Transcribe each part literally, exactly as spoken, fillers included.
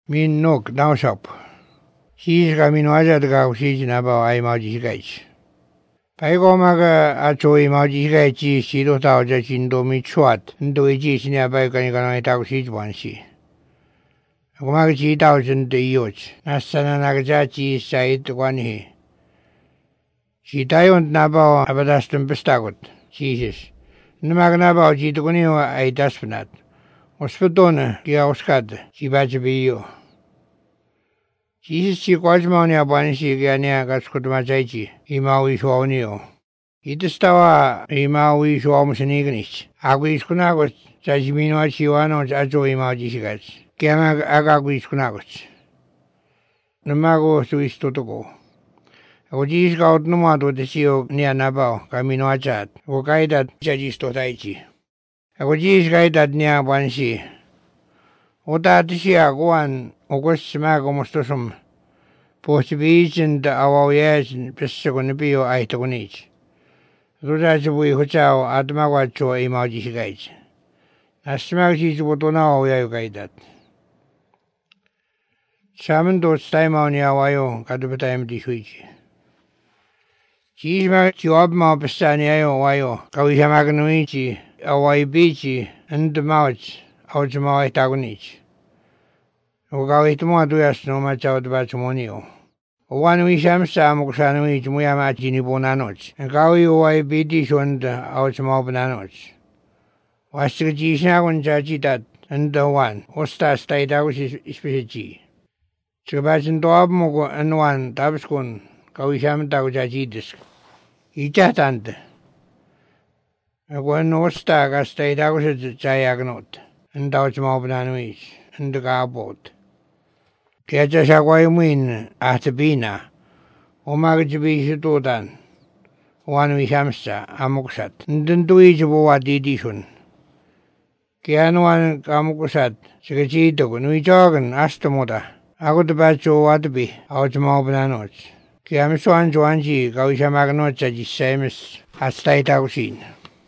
Min nok nausap. Siisga minu asjadega siis näba ei maudi käis. Päigomaga atsoi maudi käis siis sidu tauja sindu mitsuat. Ndu ei siis nää päigani kanai tau siis vansi. Kun mä siis tausen teijots. Nässänä näkää siis säit vanhi. Siitä ei ole näpä apadastun pestakot. Siis. Nämä näpä on siitä kun ei täspänät. Ospetone kia oskat. Sipätsä piijo. Siis si kuasmauni apanisi kia nää kaskutuma säitsi. Imaui suonio. Itestawa imaui suomusen ignits. Aku iskunakot. Säisi minua siuano atso imaudi sikats. Kia mä aga iskunakot. Nämä kohtu istutuko. Ako siis kaut numatu te siu nia napao ka minua atsat. Ako kaitat säjisto taitsi. Ako siis kaitat nia pansi. Ota tisia kuan okos mä komostusum. Pohti viitsin ta avau jääsin pessä kun ne pio aihto kun niits. Tudaatsi pui hutsao atma kuatsua imaudi sikats. Nässä mä siis putuna auja jo kaitat. Saamen tuots taimaunia vajo katupetaimeti suitsi. Siis mä juopmaa pessääni ajo vajo kauisamäkänuitsi avai piitsi entä mauts autsi maa aihtakunitsi. Kun kauihtu mua tujasta no mä tsaut päätsä monio. Ovanu isämssä amukusanuitsi muja määtsini punanots. Kauiu vai piiti suonta autsi maa punanots. Vastaka siis näkun tsatsitat entä huan ostaas taitakusi ispesetsi. Sika päätsen tuopumu en huan tapskun kauisaamentaku tsatsiitis. Itähtäntä. Kun en ostaa kas taitakuset tsajakanut. Entä autsi maa punanuitsi. Entä kaapuut. Kietsä sä kui muin ahta piina. Omakatsi piisi tuutan. Huanu isämssä amuksat. Entän tuitsi puhua tiitisun. Kianuan kamukusat sekä siitä kun nui jaagan astamuta. Akuta päätsuu vatapi autsi maa punanuitsi. Kiamme suan suansi kauisamäkänuitsa jissaimis hastaitakusiin.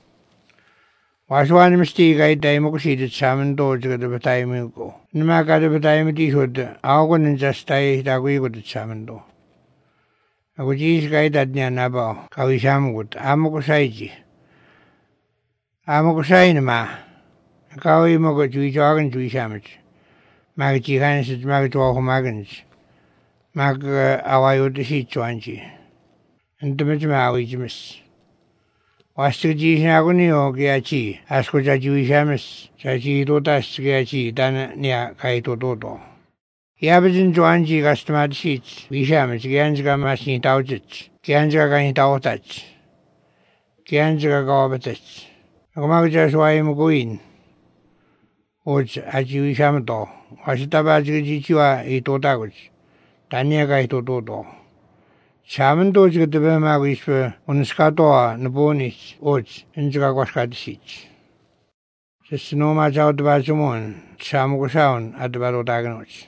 Vasuanimisti kaitaimukusiitit saamen tootsi katupetaimiuko. Nämä katupetaimetisut aukonen tästai takuikutit saamen tuo. Aku siis kaitat nää napao kauisamukut amukusaitsi. Amukusainmaa. Kauimako tui jaagan tui saamets. Mäkä tihänset mäkä tuohu mäkäns. Mäkä avajuuta siit suansi. Entä mitä mä avitsimis. Vastaka siis näkuni joo kiatsi. Äsku sä tui saames. Sä siitu tässä kiatsi tänä nää kaitu tuto. Jääpätin suansi kastamat siit. Visaames kiansika mäs niin tautsets. Kiansika kai tautats. Kiansika kaupatats. Ako mäkä sä suaimu kuin. Ots ätsi visaamato. Vasita päätsika siitsua ei tuotakuts. Tänne kai tuto. Saamen tuotsi katupäämää kun ispö on skatoa napuunis. Ots ensika koskaatisiits. Sessä nuomaa sauta päätsumoon. Saamuko saun atupäätu taakanots.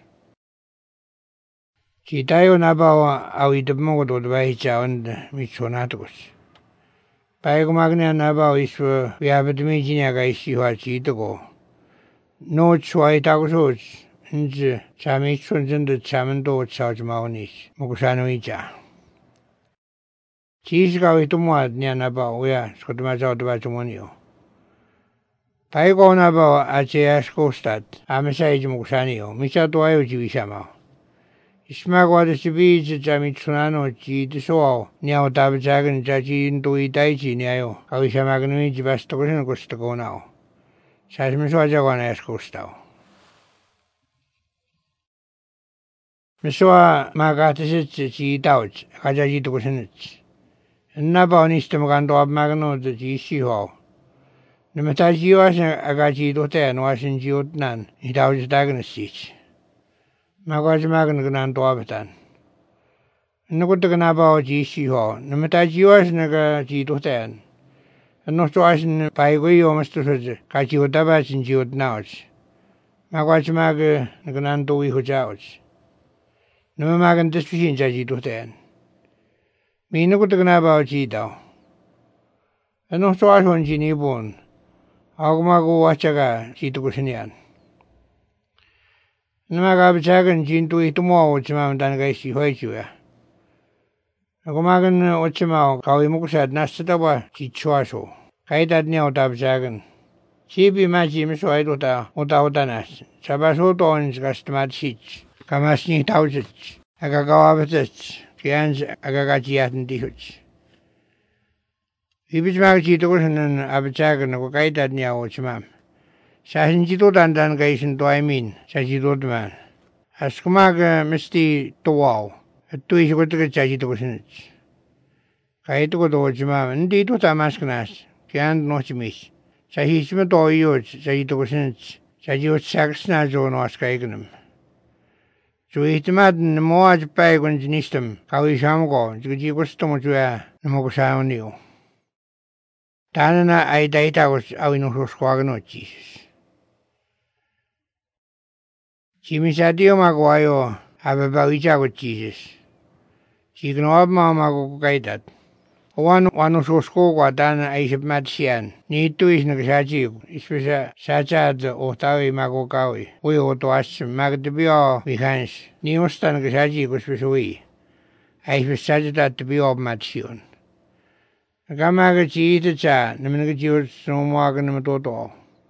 Siitä ei ole napaa auitapamuko tuota vähitsää on mitsuun ahtokus. Päikumagnian napaa ispö viäpätimiitsin ka issi huat siitako. Noot suai takusuuts. Ensi saamitsun sendet saamen tuot sauts maunis. Muku saanu itää. Siis kauhtu muat niä napaa uja skotuma sauta päätsumonio. Päikoo napaa atse äskustat. Aamme säiti muku sanio. Missä tuo ajuti visamaa. Ismä kuotesti viitset sä mitsun anot siitä suo. Niau taapetsääkän sä siin tui taitsi niajo. Kauisamäkän viitsi vastako sen kostako nao. Saisimme suojakon äskustau. Me sua mä kahtaset siitä auts. Kaja siitä kun sen ets. Ennäpä on istumakan tuop mäkän oota siissi huo. No me taisi juosen äkä siitä teen vasen siutnan. Niitä autis täkännes siis. Mä koisin mäkän kunnan tuopetan. No kuitenkin näpä on siissi huo. No me taisi juosen äkä siitä teen. No tuosin paikoi juomastusut. Kai siut täpäsin siut naots. Mä koisin mäkän kunnan tuihu jaots. No mä mäkän tässä pisin sä siitä teen. Minä kuitenkin näpä on siitä. No tuosin siinä ipuun. Auko mä kuu vahtsaka siitä kun sen jään. Namaga 작은 진도 이토모 오지만 단가 시 회주야. 고마근 오지마 가위 먹고서 나스다바 지추아소. 가이다냐 오다 작은 집이 맞으면서 와이도다 오다 오다나스. 잡아서 돈 가스마치. 가마스니 타우지. 아가가와버지. 기안지 아가가지야든 디후지. 이비지마가 지도고서는 아버작은 가이다냐 오지마. 사신지도 단단 가이신 도아이민 사지도드만 아스쿠마가 미스티 도와오 또이시고도 자지도고서는 가이도고도 오지만 인디도 다마스크나스 기안 노치미스 자히시면 도이요 자지도고서는 자지오 착스나 조노아스카이그놈 조이트마든 모아지 빠이군 지니스템 가위샤무고 지고스토모 줘야 너무고 사오니요 다나나 아이다이타고 아위노소스코아그노치 지미사디오마고 와요 아베바 의자고 지스 지금 엄마마고 가이다 오완 와노소스코가 다나 아이십마치안 니투이스는 사지고 이스페샤 사자드 오타위마고 가위 오요도 아스 마그드비오 위한스 니오스타는 그 사지고 스페쇼이 아이십사자드 비오 마치온 가마가 지이드자 너는 그 지오 소모하고는 또또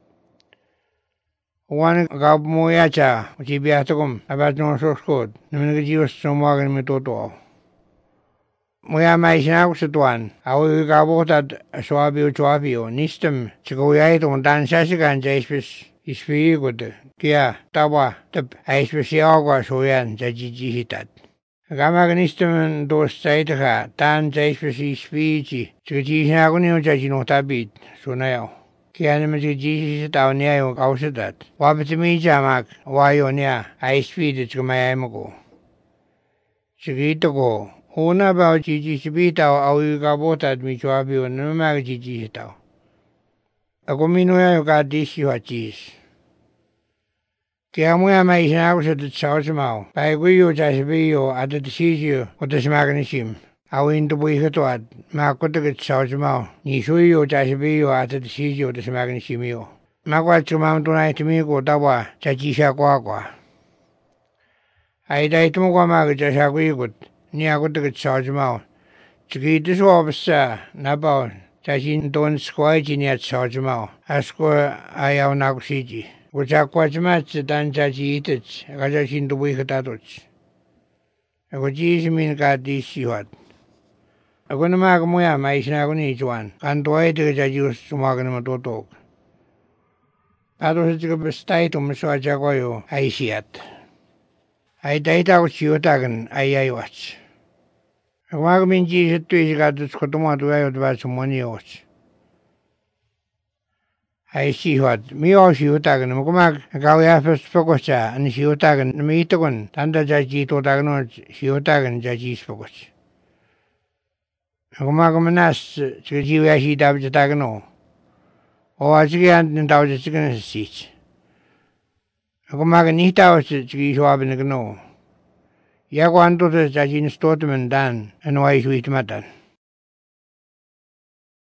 오완 가모야자 지비아토금 아바노소스코 너는 그 지오 소모하고는 또또 모야 마이시나고스 또한 아우이 가보다 소아비오 조아비오 니스템 지고야이도 단샤시간 제이스피스 이스피이고드 기야 따와 답 아이스피시아고아 소얀 자지지히tat 가마가 니스템은 도스타이드가 단 제이스피시 이스피이지 지지히나고니오 자지노타빗 소나요 기아니면 지지시 따오니아요 가우스dat 와비트미자막 와요냐 아이스피드 지금마야이모고 지기이토고 오나바 지지시비타오 아우이가 보다 미조아비오 너마가 지지시타오 아고미노야요 가디시와 지스 기아모야 마이시나고서도 차오스마오 바이구이요 자시비요 아드드 시지요 오타시마가니심 아우인도 보이거도아 마코드가 차오스마오 니쇼이요 자시비요 아드드 시지요 오타시마가니심이요 마과츠마am 도나이트미고 다와 자지샤과과 아이다이트모과 마그 자샤구이굿 니하고도 차오지마오 지기드소 없어 나바오 자신 돈 스코아지니아 차오지마오 아스코 아야오나고 시지 고자과지마치 단자지이드치 가자신도 보이거다도치 아고 지시민가 디시왓 아고는 마가 뭐야 마이시나고니 좋안 간도아이드가 자지우스마가는 도독 나도 지금 스타이도 무서워자고요 아이시앗 아이다이다고 지우다근 아이아이와치 와그민지 셋도이지가도 스코토마도야요도 바스모니오치 아이시왓 미오시우다근 뭐고막 가위아페스 포고차 아니 시우다근 미이토건 단다자지도다근 시우다근 자지스포고치 뭐고막으면나스 지금 지우야시다브자다근오 오아지게 안는 다우지 지금 시치 뭐고막은 니타오스 지금 쇼아비는 그노 야고 안도서 자신 스토트면 단 안와이슈이트마단